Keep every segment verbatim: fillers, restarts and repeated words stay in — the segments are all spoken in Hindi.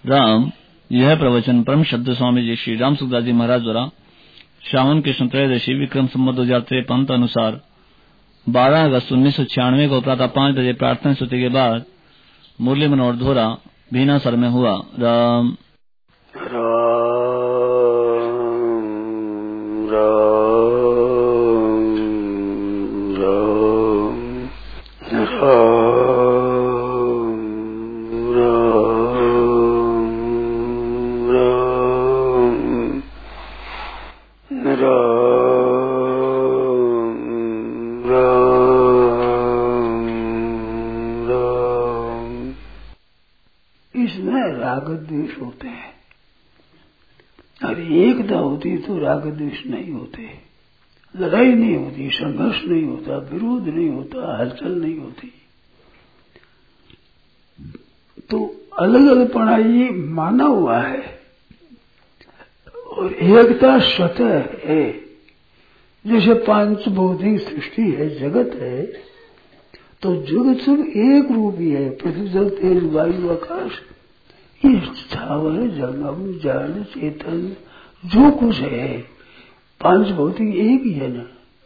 राम। यह प्रवचन परम श्रद्ध स्वामी जी श्री राम सुखदास जी महाराज द्वारा श्रावण कृष्ण त्रयोदशी विक्रम संवत दो हजार तिरपन अनुसार बारह अगस्त उन्नीस सौ छियानवे को प्रातः पांच बजे प्रार्थना स्तुति के बाद मुरली मनोहर धोरा भीनासर में हुआ। राम होते हैं और एकता होती तो राग द्वेष नहीं होते, लड़ाई नहीं होती, संघर्ष नहीं होता, विरोध नहीं होता, हलचल नहीं होती। तो अलग अलग पढ़ाई माना हुआ है और एकता स्वतः है। जैसे पांच भौतिक सृष्टि है, जगत है, तो जगत सब एक रूप ही है। पृथ्वी जल तेज वायु आकाश, ये स्थावर जंगम जड़ चेतन जो कुछ है पांच भौतिक एक ही है ना,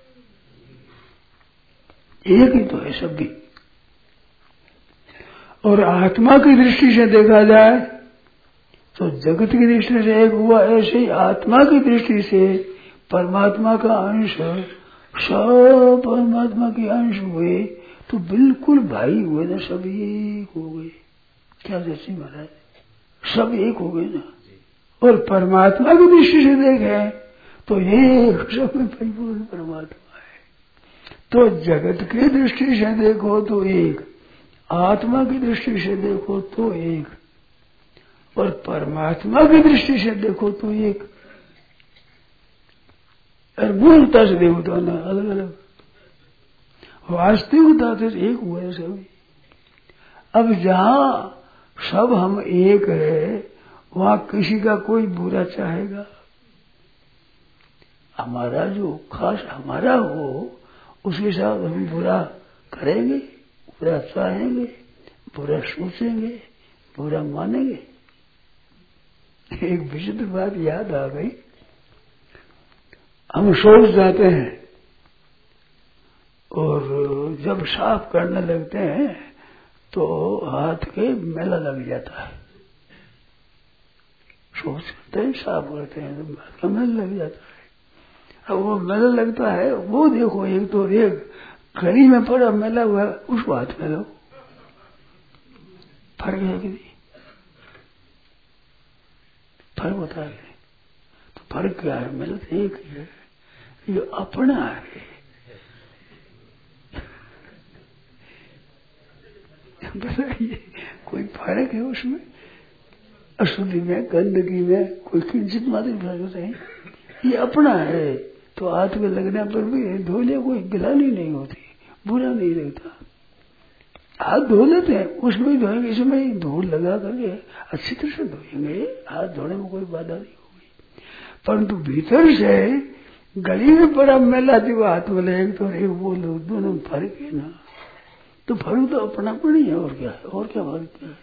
एक ही तो है सब भी। और आत्मा की दृष्टि से देखा जाए तो जगत की दृष्टि से एक हुआ, ऐसे ही आत्मा की दृष्टि से परमात्मा का अंश सब परमात्मा के अंश हुए तो बिल्कुल भाई हुए ना, सब एक हो गए। क्या जैसी महाराज सब एक हो गए ना। और परमात्मा की दृष्टि से देखें तो एक सब में परिपूर्ण परमात्मा है। तो जगत की दृष्टि से देखो तो एक, आत्मा की दृष्टि से देखो तो एक, और परमात्मा की दृष्टि से देखो तो एक। और मूलता से देखो तो ना अलग अलग, वास्तविकता से एक हुए सभी। अब जहां सब हम एक है वहां किसी का कोई बुरा चाहेगा? हमारा जो खास हमारा हो उसके साथ हम बुरा करेंगे, बुरा चाहेंगे, बुरा सोचेंगे, बुरा मानेंगे। एक विचित्र बात याद आ गई। हम सोच जाते हैं और जब साफ करने लगते हैं तो हाथ के मेला लग जाता है। सोच करते हैं, साफ करते हैं तो हाथ का मेला लग जाता है। अब वो मेला लगता है, वो देखो एक तो एक घड़ी में पड़ा मेला हुआ, उसको हाथ में लो, फर्क है कि नहीं? फर्क बता रहे तो फर्क क्या है? मेला तो एक ही है, ये अपना है। बताइए कोई फर्क है उसमें? अशुद्धि में, गंदगी में कोई किंचित मात्र फर्क नहीं। ये अपना है तो हाथ में लगने पर भी धोले कोई गिलानी नहीं होती, बुरा नहीं लगता। हाथ धो लेते हैं, उसमें धोएंगे, इसमें धूल लगा करके अच्छी तरह से धोएंगे, हाथ धोने में कोई बाधा नहीं होगी। परंतु भीतर से गली में बड़ा मेला थी वो हाथ में ले तो एक वो लोग दोनों फर्क है ना। तो फर्क तो अपनापन ही है, और क्या है? और क्या फर्क क्या है?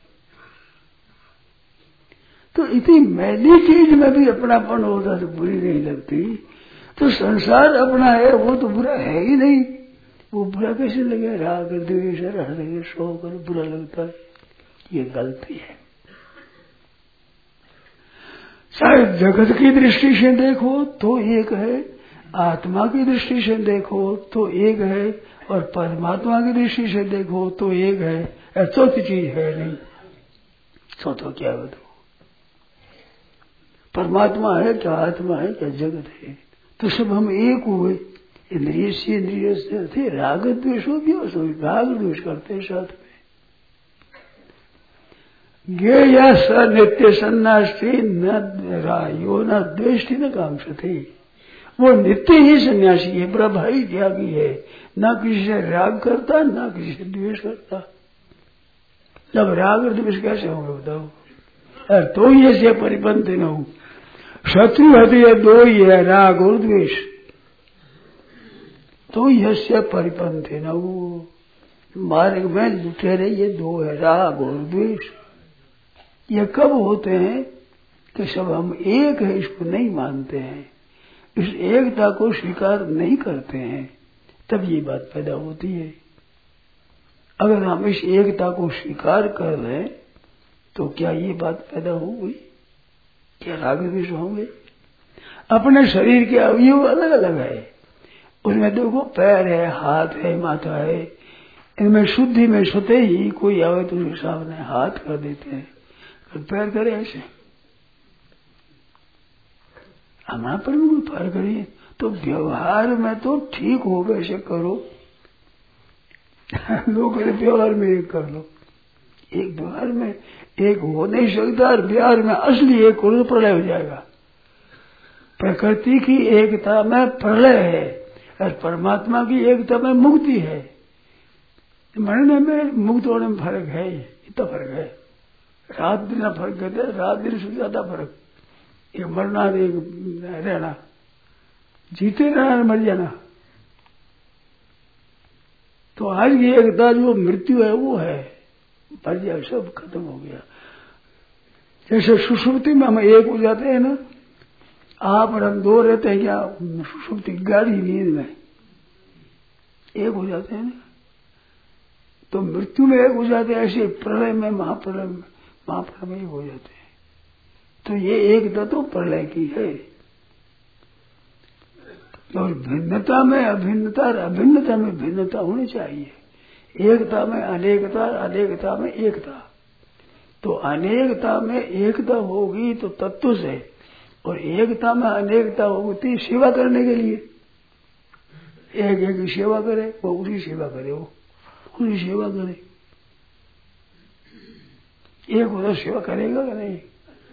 तो इतनी मैली चीज में भी अपनापन होता तो बुरी नहीं लगती। तो संसार अपना है वो तो बुरा है ही नहीं। वो बुरा कैसे लगे? राग द्वेष हृदय शोक बुरा लगता है, ये गलती है। चाहे जगत की दृष्टि से देखो तो एक है, आत्मा की दृष्टि से देखो तो एक है, और परमात्मा की दृष्टि से देखो तो एक है। चौथी चीज है नहीं। चौथा क्या बताओ? परमात्मा है क्या, आत्मा है क्या, जगत है? तो सब हम एक हुए। इंद्रिय से इंद्रिय से थे, राग द्वेष हो भी, राग द्वेष करते साथ में। ज्ञेय स नित्य सन्यासी न रायो न द्वेष्टि न कांक्षते। वो नित्य ही सन्यासी है, बड़ा भाई त्यागी है, ना किसी से राग करता ना किसी से द्वेष करता। जब राग और द्वेष कैसे होंगे बताओ? अरे तो ही ऐसे परिपंथ न हो। शत्रु हृदय दो ही है, राग और द्वेष। तो यस्य परिपंथ न हो। मार्ग में लुटेरे ये दो है, राग और द्वेष। ये कब होते हैं कि सब हम एक है इसको नहीं मानते हैं, इस एकता को स्वीकार नहीं करते हैं, तब ये बात पैदा होती है। अगर हम इस एकता को स्वीकार कर लें तो क्या ये बात पैदा होगी? क्या राग द्वेष होंगे? अपने शरीर के अवयव अलग अलग है, उसमें देखो पैर है, हाथ है, माथा है, इनमें शुद्धि में स्वतः ही कोई आवे तो उसके सामने हाथ कर देते हैं, पैर करे ऐसे, हमारा पर भी कोई फर्क नहीं है। तो व्यवहार में तो ठीक हो वैसे करो, लोग कहते व्यवहार में एक कर लो, एक व्यवहार में एक हो नहीं सकता, और व्यवहार में असली एक करो तो प्रलय हो जाएगा। प्रकृति की एकता में प्रलय है और परमात्मा की एकता में मुक्ति है। मरने में मुक्त होने में फर्क है, इतना फर्क है, रात दिन का फर्क कहते हैं, रात दिन से ज्यादा फर्क, एक मरना एक रहना, जीते रहना मर जाना। तो आज की एकता जो मृत्यु है वो है, मर जाए सब खत्म हो गया। जैसे सुषुप्ति में हम एक हो जाते हैं ना, आप और हम दो रहते हैं क्या? सुषुप्ति गाढ़ी नींद में एक हो जाते हैं ना, तो मृत्यु में एक हो जाते हैं, ऐसे प्रलय में महाप्रलय में महाप्रलय में एक हो जाते हैं। तो ये एकता तो प्रलय की है। और भिन्नता में अभिन्नता और अभिन्नता में भिन्नता होनी चाहिए, एकता में अनेकता, अनेकता में एकता। तो अनेकता में एकता होगी तो तत्व से, और एकता में अनेकता होगी सेवा करने के लिए, एक एक की सेवा करे, वो उसी सेवा करे, वो उसी सेवा करे। एक उधर सेवा करेगा कि नहीं?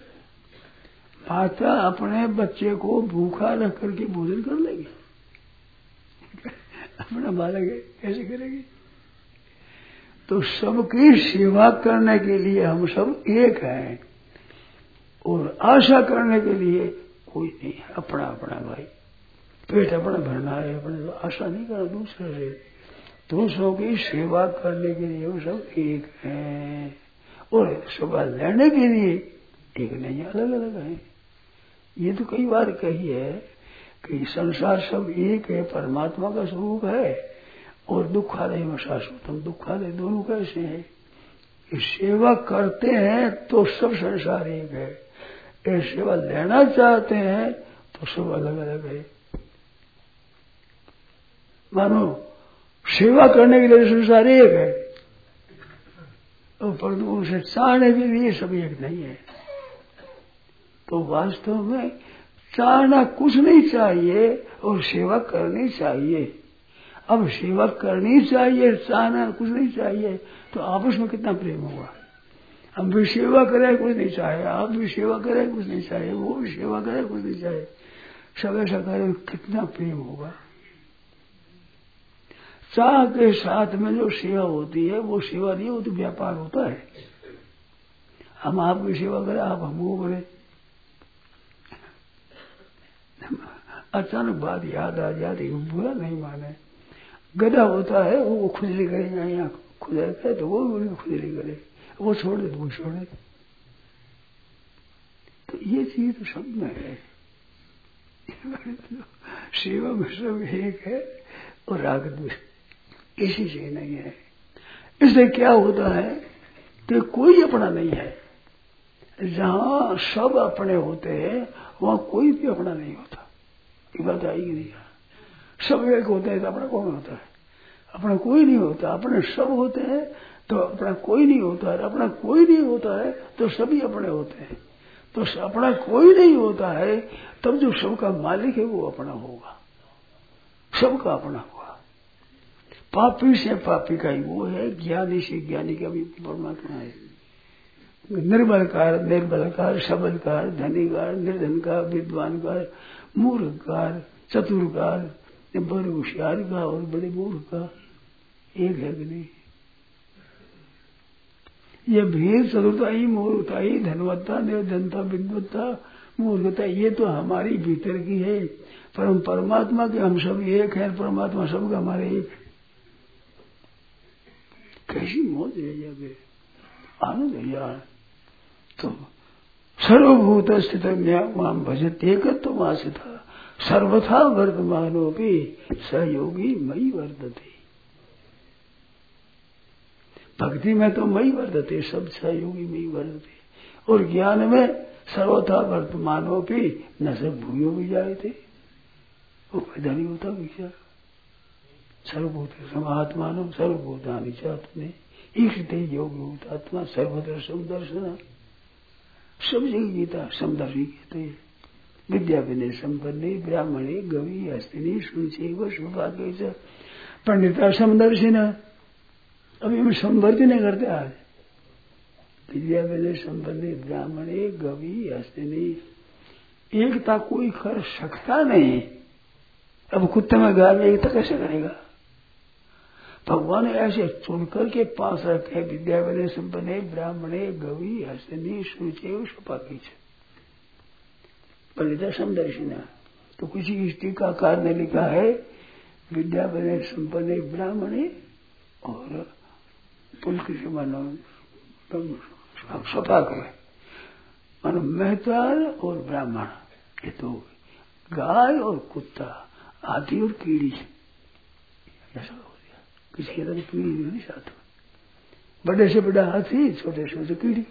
माता अपने बच्चे को भूखा रख करके भोजन कर लेगी, अपना बालक है कैसे करेगी? तो सबकी सेवा करने के लिए हम सब एक हैं, और आशा करने के लिए कोई नहीं है। अपना अपना भाई पेट अपना भरना है, अपने तो आशा नहीं करना दूसरे से। दूसरों की सेवा करने के लिए हम सब एक हैं, और सेवा लेने के लिए एक नहीं, अलग अलग है। ये तो कई बार कही है कि संसार सब एक है, परमात्मा का स्वरूप है, और दुखालय में शाश्वतम, दुखालय दोनों कैसे हैं? सेवा करते हैं तो सब संसार एक है, ये सेवा लेना चाहते हैं तो सब अलग अलग है। मानो सेवा करने के लिए संसार एक है, और परंतु उनसे चाहने के लिए सब एक नहीं है। तो वास्तव में चाहना कुछ नहीं चाहिए और सेवा करनी चाहिए। अब सेवा करनी चाहिए, चाहना कुछ नहीं चाहिए, तो आपस में कितना प्रेम होगा? हम भी सेवा करें कुछ नहीं चाहे, आप भी सेवा करें कुछ नहीं चाहे, वो भी सेवा करे कुछ नहीं चाहे, सब ऐसा करें, कितना प्रेम होगा? चाह के साथ में जो सेवा होती है वो सेवा नहीं होती, व्यापार होता है। हम आपकी सेवा करें, आप हमको करें। अचानक बात याद आ जाती, बुरा नहीं माने। गधा होता है वो खुजली करेगा, यहाँ खुजल करे तो वो भी खुजली करे, वो छोड़ दे तो वो छोड़े। तो ये चीज तो सब में है, सेवा में सब एक है, और राग द्वेष इसी से नहीं है। इससे क्या होता है कि कोई अपना नहीं है। जहां सब अपने होते हैं वहां कोई भी अपना नहीं होता। ये बात आएगी नहीं? सब एक होते हैं तो अपना कौन होता है? अपना कोई नहीं होता। अपने सब होते हैं तो अपना कोई नहीं होता है, अपना कोई नहीं होता है तो सभी अपने होते हैं। तो अपना कोई नहीं होता है तब जो सबका मालिक है वो अपना होगा, सबका अपना होगा। पापी से पापी का ही वो है, ज्ञानी से ज्ञानी का भी परमात्मा है। निर्बल कार निर्बल कार, सबल कार धनी कार, निर्धन का विद्वान कार, मूर्ख कार चतुर कार, बड़े होशियार का और बड़े मूर्ख का एक है कि नहीं? ये भेद चतुरता ही, मूर्खता ही, धनवत्ता निर्धनता विद्वत्ता मूर्खता, ये तो हमारी भीतर की है। पर हम परमात्मा के हम सब एक हैं, परमात्मा सबका हमारे एक। कैसी मौज है, आनंद है यार। तो सर्वभूत स्थित माम भजत एकत्व आसिता सर्वथा वर्तमानो भी सहयोगी मई वर्तते। भक्ति में तो मई वर्तते, सब सहयोगी मई वर्तते, और ज्ञान में सर्वथा वर्तमानो भी न सब भूयो भी जाए थे, वो पैदा नहीं होता विचार। सर्वभूत समात्मानो सर्वभूतानि चात्मने ईक्षते योग आत्मा सर्वत्र समदर्शना। सब जगह गीता समदर्शी कहते हैं। विद्या विनय संपन्ने ब्राह्मणे गवी हस्तिनी सुचे व शुभाग्य पंडिता समदर्शिना। अभी हम संवर्ती नहीं करते आज। विद्या विनय संपन्ने ब्राह्मणे गवी हस्तिनी, एकता कोई कर सकता नहीं। अब कुत्ते में गाय में एकता कैसे करेगा? भगवान ने ऐसे चुन करके पास रखे विद्या विनय संपन्ने ब्राह्मणे गवी हस्तिनी सुचे शुभाग्य पंडिता समदर्शिना। तो किसी टीकाकार ने लिखा है विद्या विनय संपन्ने ब्राह्मणे और पुलकित मानो सपाक में मानो मेहतार और ब्राह्मण, ये तो गाय और कुत्ता, हाथी और कीड़ी, ऐसा हो गया। किसी के तरह कीड़ी नहीं साथ में, बड़े से बड़ा हाथी, छोटे से छोटे कीड़ी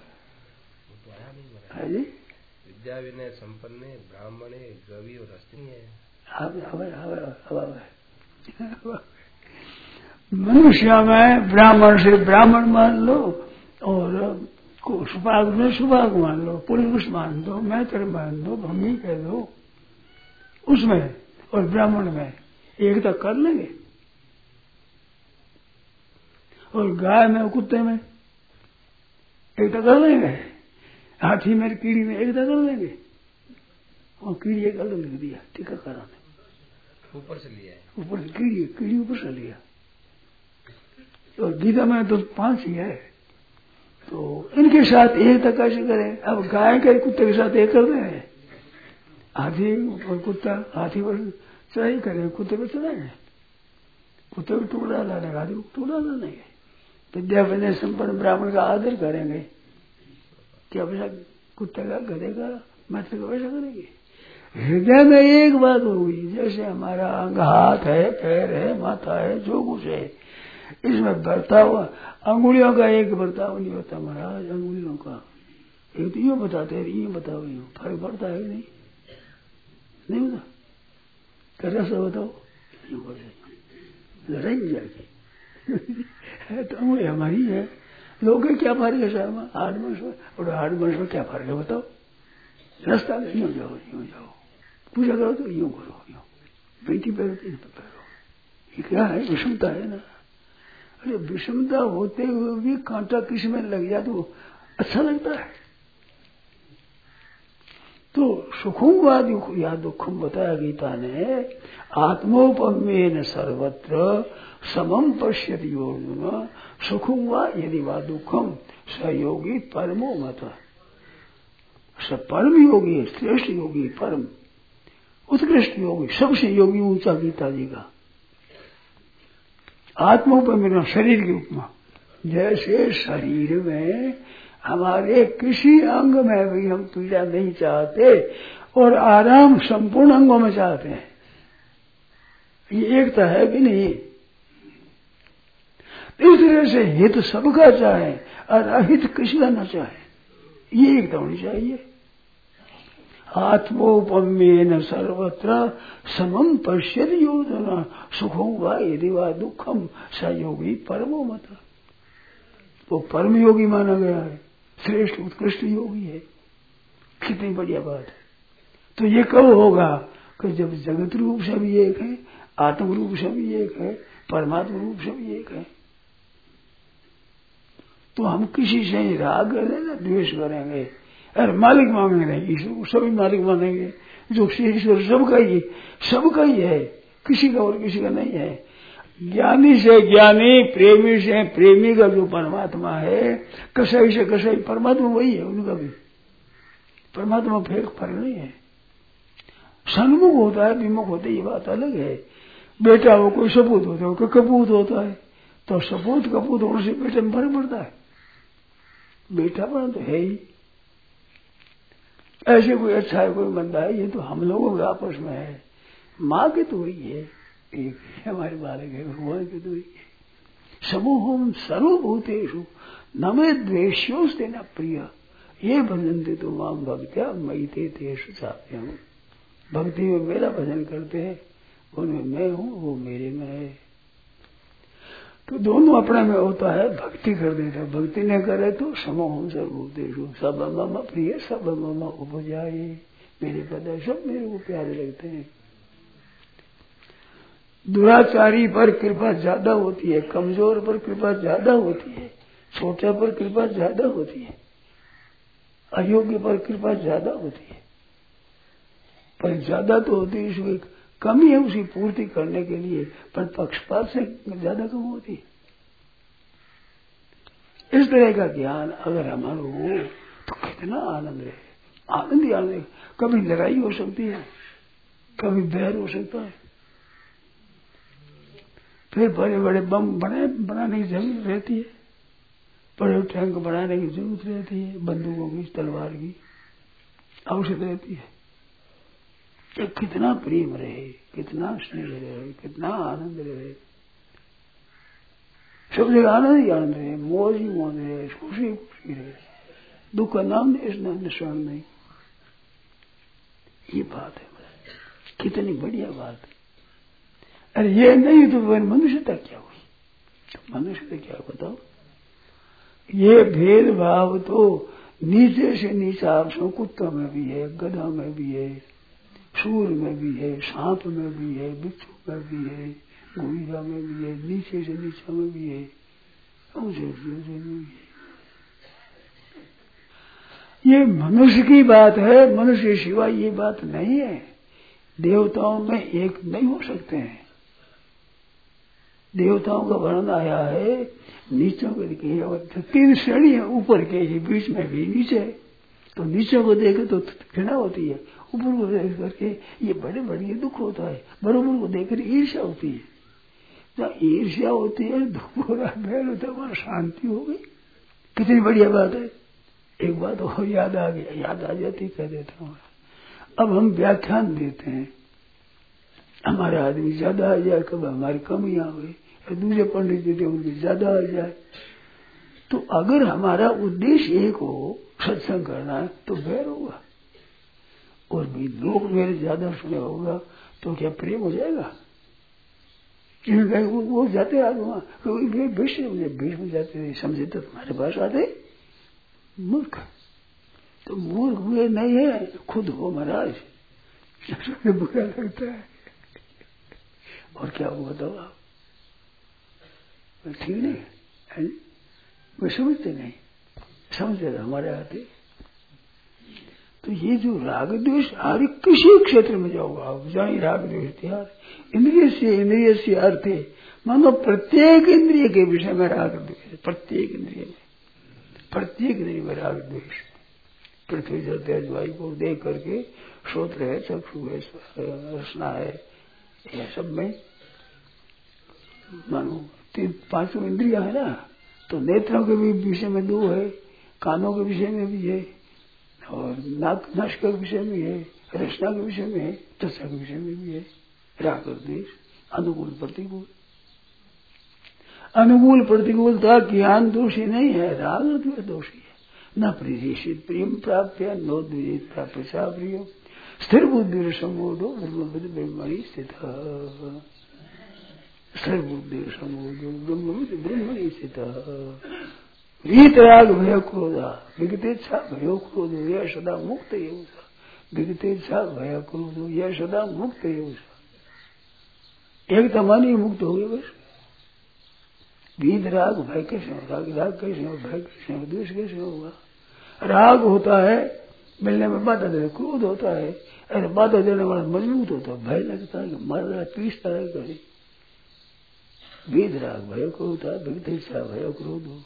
है जी। विद्या विनय संपन्ने ब्राह्मणे गवी और हस्तिनी है। हवे हवे हवे हवे मनुष्य में ब्राह्मण से ब्राह्मण मान लो, और सुभाग में सुभाग मान लो, पुरुष मान दो, मैत्र मान दो, भंगी कह दो, उसमें और ब्राह्मण में एकता कर लेंगे। और गाय में और कुत्ते में एकता कर लेंगे, हाथी में कीड़ी में एकता कर लेंगे। और कीड़ी एक अलग लिख दिया टीकाकारों ने, ऊपर से लिया है, ऊपर से कीड़ी कीड़ी ऊपर से लिया। और गीता में तो पांच ही है, तो इनके साथ एकता कैसे करें? अब गाय के कुत्ते के साथ एक कर रहे हैं, हाथी और कुत्ता, हाथी पर चढ़ाई करेंगे, कुत्ते पर चढ़ाएंगे, कुत्ते पर टुकड़ा लाने हाथी को टुकड़ा लानेंगे। विद्या विनय संपन्न ब्राह्मण का आदर करेंगे, क्या वैसा कुत्ते का गधे का मैत्र का वैसा करेंगे? हृदय में एक बात होगी, जैसे हमारा अंग हाथ है, पैर है, माथा है, जो कुछ है, इसमें बर्ताव अंगुलियों का एक बर्ताव नहीं होता महाराज। अंगुलियों का एक तो यूं बताते हैं, यूं बताओ, यूं फर्क पड़ता है नहीं? नहीं होता। कैसा सा बताओ, यूं कर लड़ाई हो जाएगी। तो अंगुली हमारी है, लोग क्या फर्क है सर में, हार्ड मंश में और हार्ड मंश में क्या फर्क है बताओ? रास्ता में यूं जाओ, यूं जाओ, पूजा करो तो यूं करो, यूं बेटी पैरो तो यूं पैरो, ये क्या है? विषमता है ना। अरे विषमता होते हुए भी कांटा किसी में लग जाए तो अच्छा लगता है। तो सुखम व दुख या दुखम बताया गीता ने, आत्मोपमेन सर्वत्र समम पश्यति अर्जुन सुखम व यदि वा दुखम सहयोगी परमो मत। सब परम योगी, श्रेष्ठ योगी, परम उत्कृष्ट योगी, सबसे योगी ऊंचा गीता जी का। आत्मोपमेन शरीर की उपमा, जैसे शरीर में हमारे किसी अंग में भी हम पीड़ा नहीं चाहते और आराम संपूर्ण अंगों में चाहते हैं, ये एकता है भी नहीं। इस तरह से हित सबका चाहे और अहित किसी का न चाहे, ये एकता होनी चाहिए। आत्मोपमेन सर्वत्र समम पश्यति योजना सुखम वा यदि वा दुखम सहयोगी परमो मत। वो परम योगी माना गया है, श्रेष्ठ उत्कृष्ट योगी है। कितनी बढ़िया बात है। तो ये कब होगा कि जब जगत रूप से भी एक है, आत्म रूप से भी एक है, परमात्मा रूप से भी एक है। तो हम किसी से राग करेंगे, द्वेष करेंगे, अरे मालिक मांगेंगे नहीं, ईश्वर को सभी मालिक मानेंगे, जो ईश्वर सबका ही सबका ही है, किसी का और किसी का नहीं है। ज्ञानी से ज्ञानी, प्रेमी से प्रेमी का जो परमात्मा है, कसाई से कसाई परमात्मा वही है, उनका भी परमात्मा फेर फर्क नहीं है। सन्मुख होता है, विमुख होता है, ये बात अलग है। बेटा हो कोई सपूत होता है, कोई कपूत होता है, तो सपूत कपूत होने से बेटे में फर्क पड़ता है। बेटा पड़ा तो है ही, ऐसे कोई अच्छा है कोई मंदा है, ये तो हम लोगों के आपस में है। माँ के तो वही है, एक हमारे बालक है, भगवान के तो वही है। समूहम सर्वभूतेषु न मे द्वेष्योस्ते न प्रिय ये भजनते तो माम भक्त्या मयि ते तेषु चाप्यहम्। भक्ति में मेरा भजन करते हैं, उनमें मैं हूँ, वो मेरे में है। तो दोनों अपना में होता है, भक्ति कर देता, भक्ति न करे तो समूहम सर्वभूतेषु सब मम प्रिय सब मम उपजाये, मेरे पद सब मेरे को प्यारे लगते हैं। दुराचारी पर कृपा ज्यादा होती है, कमजोर पर कृपा ज्यादा होती है, छोटे पर कृपा ज्यादा होती है, अयोग्य पर कृपा ज्यादा होती है। पर ज्यादा तो होती है, इसमें कमी है उसी पूर्ति करने के लिए, पर पक्षपात से ज्यादा कम होती है। इस तरह का ज्ञान अगर हमारा हो तो कितना आनंद है, आनंद ही आनंद। कभी लड़ाई हो सकती है, कभी बैर हो सकता है, फिर बड़े बड़े बम बने बनाने की जरूरत रहती है, बड़े टैंक बनाने की जरूरत रहती है, बंदूकों की तलवार की आवश्यक रहती है। तो कितना प्रेम रहे, कितना स्नेह रहे, कितना आनंद रहे, सब जगह आनंद ही आनंद रहे, मौज ही मौज रहे, खुशी खुशी रहे, दुख का नाम निशान नहीं। ये बात है, कितनी बढ़िया बात है। अरे ये नहीं तो मनुष्यता क्या हुई, तो मनुष्यता क्या बताओ। ये भेदभाव तो नीचे से नीचा आपसों कुत्तों में भी है, गधा में भी है, सूर में भी है, सांप में भी है, बिच्छू में भी है, गुड़िया में भी है, नीचे से नीचा में भी है, ऊंचे से ऊंचे में भी है। ये मनुष्य की बात है, मनुष्य सिवा ये बात नहीं है। देवताओं में एक नहीं हो सकते हैं। देवताओं का वर्णन आया है, नीचों के दिखे तीन श्रेणी है, ऊपर के ही, बीच में भी, नीचे। तो नीचे को देखे तो घृणा होती है, ऊपर को देख करके ये बड़े बड़े दुख होता है, बरोबर को देख कर ईर्ष्या होती है। जब ईर्ष्या होती है, दुख हो रहा है, होता है, वहां शांति हो गई। कितनी बढ़िया बात है। एक बात और याद आ गया, याद आ जाती कह देता हूँ। अब हम व्याख्यान देते हैं, हमारा आदमी ज्यादा आ जाए, कब हमारी कमी आ गई, दूसरे पंडित जी थे उनकी ज्यादा आ जाए, तो अगर हमारा उद्देश्य एक हो, सत्संग करना है, तो बैर होगा। और भी लोग मेरे ज्यादा सुने होगा तो क्या प्रेम हो जाएगा? वो, वो जाते आगे वहां बीच में जाते, समझे तो तुम्हारे पास आते मूर्ख। तो मूर्ख हुए नहीं है, खुद हो महाराज, बुरा लगता है। और क्या वो बताओ आप, ठीक नहीं है, वो समझते नहीं, समझते हमारे आते। तो ये जो राग द्वेष, हर किसी क्षेत्र में जाओगे आप, जहाँ राग द्वेष त्यार, इंद्रिय से इंद्रिय से अर्थ है, मानो प्रत्येक इंद्रिय के विषय में राग द्वेष, प्रत्येक इंद्रिय में, प्रत्येक इंद्रिय में राग द्वेष। पृथ्वी जल तेज वायु को देख करके श्रोत्र है, चक्षु है, रसना है, यह सब में मानो तीन पांचों इंद्रिया है ना। तो नेत्रों के भी विषय में दो है, कानों के विषय में भी है, और नाक नाश के विषय में है, रचना के विषय में है, त्वचा के विषय में भी है। राग और द्वेष, अनुकूल प्रतिकूल। अनुकूल प्रतिकूलता ज्ञान दोषी नहीं है, राग और द्वेष दोषी है। न प्रियेषित प्रेम प्राप्त, नो द्वेषित प्राप्त प्रिय, स्थिर बुद्धि समोदो ब्रह्मविद ब्रह्मणि स्थित, स्थिर बुद्धि समोदो ब्रह्मविद ब्रह्मणि स्थित। वीतराग भय क्रोधा विगतेच्छा भयो क्रोध, यह सदा मुक्त एवं विगतेच्छा भय क्रोध, यह सदा मुक्त एवं। एक तमान ही मुक्त हो गए बस। वीत राग भय कैसे हो, राग राग कैसे हो, भय कैसे हो, द्वेष कैसे होगा? राग होता है मिलने में बाधा देने, क्रोध होता है अरे बाधा देने वाला मजबूत होता है, भय लगता है मर रहा पीसता है कहीं। वीत राग भय क्रोध, विगतेच्छा भय क्रोध हो,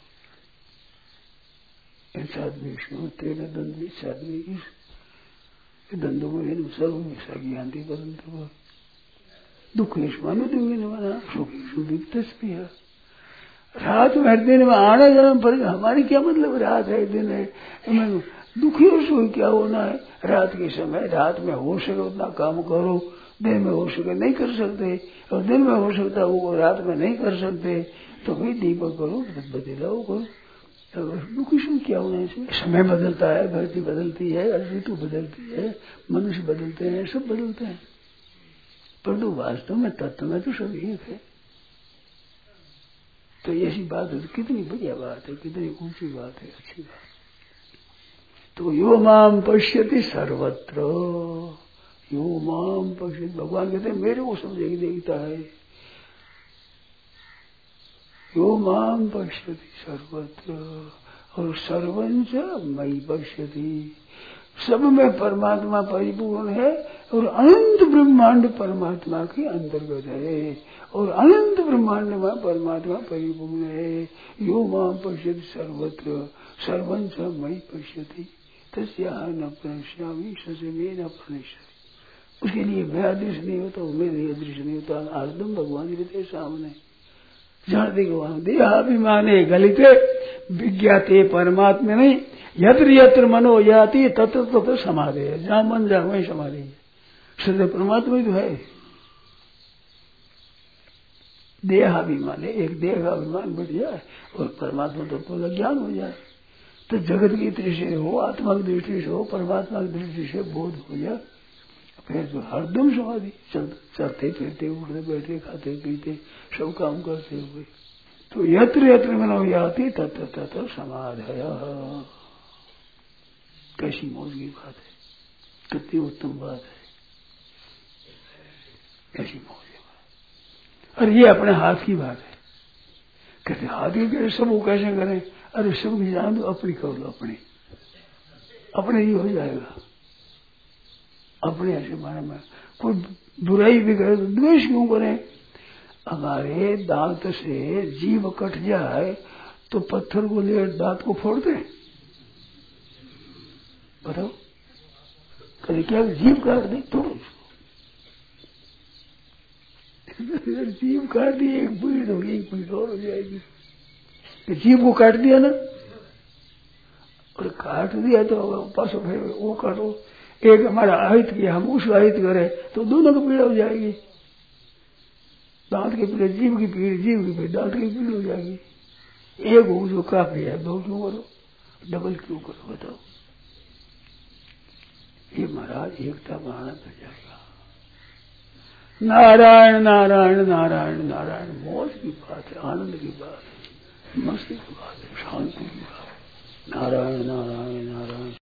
तेरह दंड साधवी इस दंडों में सर्व ज्ञानती परंतु दुख माना सुखी रात में दिन में आना जन्म पर हमारी क्या मतलब रात है दिन है, दुखी हो सो क्या होना है। रात के समय रात में हो सके उतना काम करो, दिन में हो सके नहीं कर सकते, और दिन में हो सकता वो रात में नहीं कर सकते, तो भाई दीपक करो, बदलाव करो। तो दुखी सो क्या होना चाहिए। समय बदलता है, धरती बदलती है, ऋतु बदलती है, मनुष्य बदलते हैं, सब बदलते हैं, परंतु वास्तव में तत्व में तो सब एक है। तो ऐसी बात है, कितनी बढ़िया बात है, कितनी ऊंची बात है, अच्छी बात। तो यो माम पश्यति सर्वत्र, यो माम पश्यति, भगवान कहते हैं मेरे को सब जगह देखता है। यो माम पश्यति सर्वत्र, और सर्वंच मयि पश्यति, सब में परमात्मा परिपूर्ण है, और अनंत ब्रह्मांड परमात्मा के अंतर्गत है, और अनंत ब्रह्मांड में परमात्मा परिपूर्ण है। यो माम पश्यति सर्वत्र सर्वंच मयि पश्यति तस्या न प्रणश्यामि सचमे न प्रणश्यामि। उसके लिए मैं अदृश्य नहीं होता, मेरे अदृश्य नहीं होता, हरदम भगवान रहते सामने। जहाँ देखो वहां देहाभिमाने गलिते विज्ञाते परमात्मा नहीं, यत्र यत्र मनो याति तत्र तत्र समाधि है। जहाँ मन जाए वही समाधि है, सदैव परमात्मा ही तो है। देहाभिमान है, एक देह का अभिमान बढ़ जाए और परमात्मा तत्व का ज्ञान हो जाए, तो जगत की दृष्टि से हो, आत्मा की दृष्टि से हो, परमात्मा की दृष्टि से बोध हो जाए, फिर तो हरदम समाधि। चल, चलते फिरते उठते बैठते खाते पीते सब काम करते हुए, तो यत्र यत्र मनो याति तत्र तत्र समाधय। कैसी मौज की बात है, कितनी उत्तम बात है, कैसी मौज की बात। और ये अपने हाथ की बात है। कहते हाथ की करे सब वो कैसे करें, अरे सब की जान दो, अपनी कर लो, अपने अपने ही हो जाएगा। अपने ऐसे माने में कोई बुराई भी करे तो द्वेष क्यों करें। हमारे दांत से जीभ कट जाए तो पत्थर को ले दांत को फोड़ते हैं, बताओ, कभी क्या जीभ काट दी तो जीभ काट दी, एक पीड़ हो गई, एक पीड़ और हो जाएगी। जीभ को काट दिया ना, और काट दिया तो पासो फिर वो काटो, एक हमारा आहित किया, हम उस आहित करें तो दोनों की पीड़ा हो जाएगी। दांत की पीड़ा जीव की पीड़, जीव की पीड़ दांत की पीड़ हो जाएगी। एक हो जो काफी है, दो क्यों करो, डबल क्यों करो, बताओ। ये महाराज एकता बढ़ाना पड़ जाएगा। नारायण नारायण नारायण नारायण, मौज की बात है, आनंद की बात है, मस्ती की बात है, शांति की बात है। नारायण नारायण नारायण।